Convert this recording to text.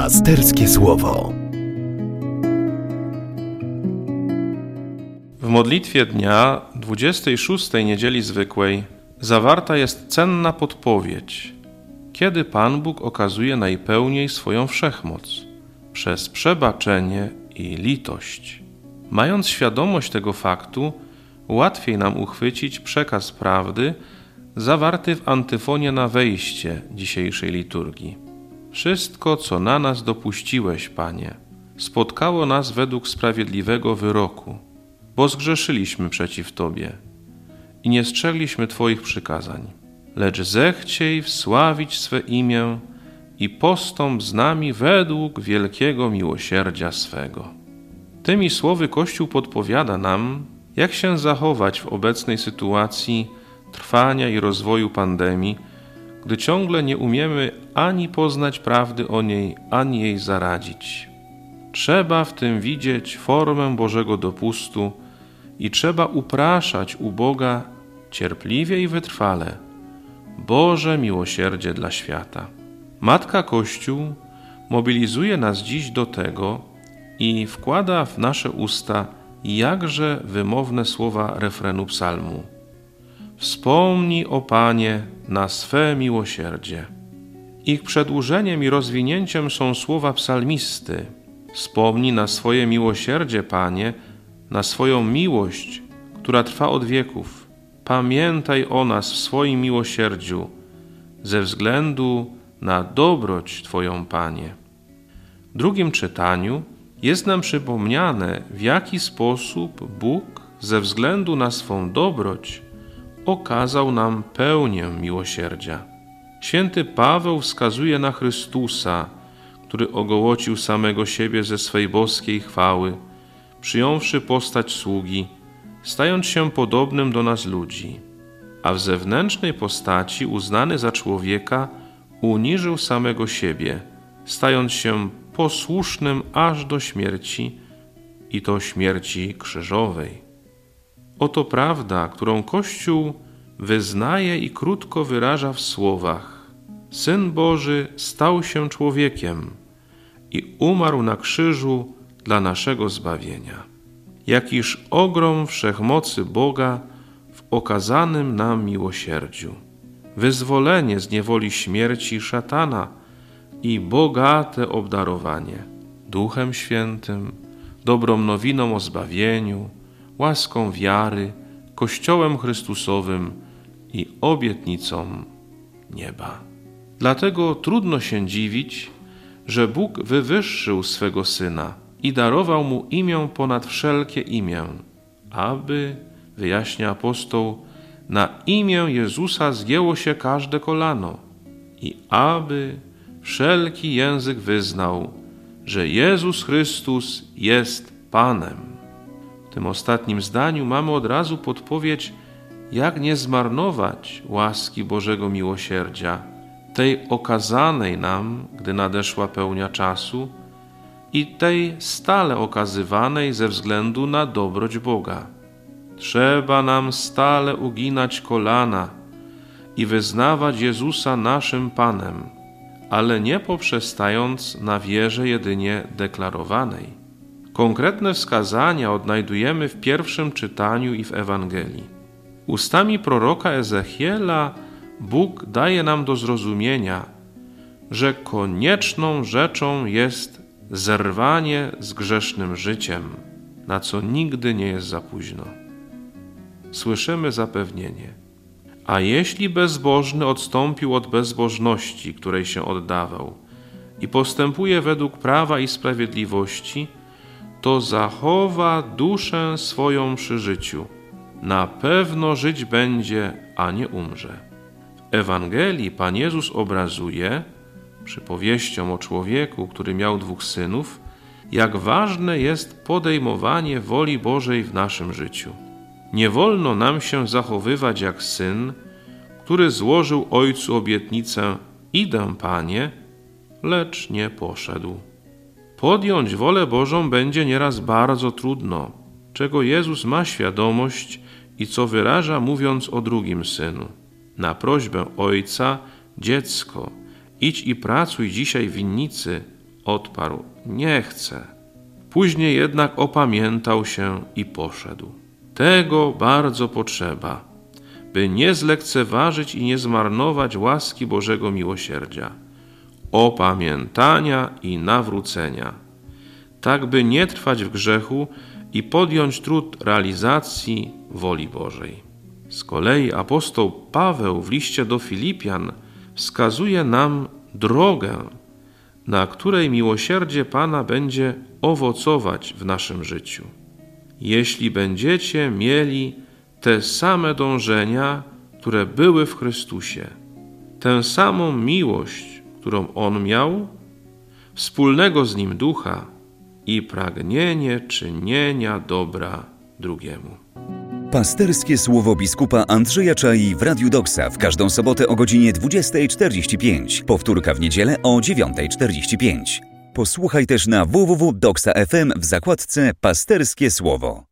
Pasterskie Słowo. W modlitwie dnia 26. niedzieli zwykłej zawarta jest cenna podpowiedź, kiedy Pan Bóg okazuje najpełniej swoją wszechmoc przez przebaczenie i litość. Mając świadomość tego faktu, łatwiej nam uchwycić przekaz prawdy zawarty w antyfonie na wejście dzisiejszej liturgii. Wszystko, co na nas dopuściłeś, Panie, spotkało nas według sprawiedliwego wyroku, bo zgrzeszyliśmy przeciw Tobie i nie strzegliśmy Twoich przykazań. Lecz zechciej wsławić swe imię i postąp z nami według wielkiego miłosierdzia swego. Tymi słowy Kościół podpowiada nam, jak się zachować w obecnej sytuacji trwania i rozwoju pandemii, gdy ciągle nie umiemy ani poznać prawdy o niej, ani jej zaradzić. Trzeba w tym widzieć formę Bożego dopustu i trzeba upraszać u Boga cierpliwie i wytrwale Boże miłosierdzie dla świata. Matka Kościół mobilizuje nas dziś do tego i wkłada w nasze usta jakże wymowne słowa refrenu psalmu. Wspomnij, o Panie, na swe miłosierdzie. Ich przedłużeniem i rozwinięciem są słowa psalmisty. Wspomnij na swoje miłosierdzie, Panie, na swoją miłość, która trwa od wieków. Pamiętaj o nas w swoim miłosierdziu, ze względu na dobroć Twoją, Panie. W drugim czytaniu jest nam przypomniane, w jaki sposób Bóg ze względu na swą dobroć okazał nam pełnię miłosierdzia. Święty Paweł wskazuje na Chrystusa, który ogołocił samego siebie ze swej boskiej chwały, przyjąwszy postać sługi, stając się podobnym do nas ludzi, a w zewnętrznej postaci uznany za człowieka uniżył samego siebie, stając się posłusznym aż do śmierci i to śmierci krzyżowej. Oto prawda, którą Kościół wyznaje i krótko wyraża w słowach: Syn Boży stał się człowiekiem i umarł na krzyżu dla naszego zbawienia. Jakiż ogrom wszechmocy Boga w okazanym nam miłosierdziu. Wyzwolenie z niewoli śmierci szatana i bogate obdarowanie Duchem Świętym, dobrą nowiną o zbawieniu, łaską wiary, Kościołem Chrystusowym i obietnicą nieba. Dlatego trudno się dziwić, że Bóg wywyższył swego Syna i darował Mu imię ponad wszelkie imię, aby, wyjaśnia apostoł, na imię Jezusa zgięło się każde kolano i aby wszelki język wyznał, że Jezus Chrystus jest Panem. W tym ostatnim zdaniu mamy od razu podpowiedź, jak nie zmarnować łaski Bożego miłosierdzia, tej okazanej nam, gdy nadeszła pełnia czasu, i tej stale okazywanej ze względu na dobroć Boga. Trzeba nam stale uginać kolana i wyznawać Jezusa naszym Panem, ale nie poprzestając na wierze jedynie deklarowanej. Konkretne wskazania odnajdujemy w pierwszym czytaniu i w Ewangelii. Ustami proroka Ezechiela Bóg daje nam do zrozumienia, że konieczną rzeczą jest zerwanie z grzesznym życiem, na co nigdy nie jest za późno. Słyszymy zapewnienie: a jeśli bezbożny odstąpił od bezbożności, której się oddawał, i postępuje według prawa i sprawiedliwości, to zachowa duszę swoją przy życiu. Na pewno żyć będzie, a nie umrze. W Ewangelii Pan Jezus obrazuje, przypowieścią o człowieku, który miał 2 synów, jak ważne jest podejmowanie woli Bożej w naszym życiu. Nie wolno nam się zachowywać jak syn, który złożył ojcu obietnicę: idę, Panie, lecz nie poszedł. Podjąć wolę Bożą będzie nieraz bardzo trudno, czego Jezus ma świadomość i co wyraża, mówiąc o drugim synu. Na prośbę ojca: dziecko, idź i pracuj dzisiaj w winnicy, odparł: nie chcę. Później jednak opamiętał się i poszedł. Tego bardzo potrzeba, by nie zlekceważyć i nie zmarnować łaski Bożego miłosierdzia, opamiętania i nawrócenia, tak by nie trwać w grzechu i podjąć trud realizacji woli Bożej. Z kolei apostoł Paweł w liście do Filipian wskazuje nam drogę, na której miłosierdzie Pana będzie owocować w naszym życiu. Jeśli będziecie mieli te same dążenia, które były w Chrystusie, tę samą miłość, którą On miał, wspólnego z Nim ducha i pragnienie czynienia dobra drugiemu. Pasterskie słowo biskupa Andrzeja Czai w Radiu Doksa w każdą sobotę o godzinie 20:45. Powtórka w niedzielę o 9:45. Posłuchaj też na www.doksa.fm w zakładce Pasterskie Słowo.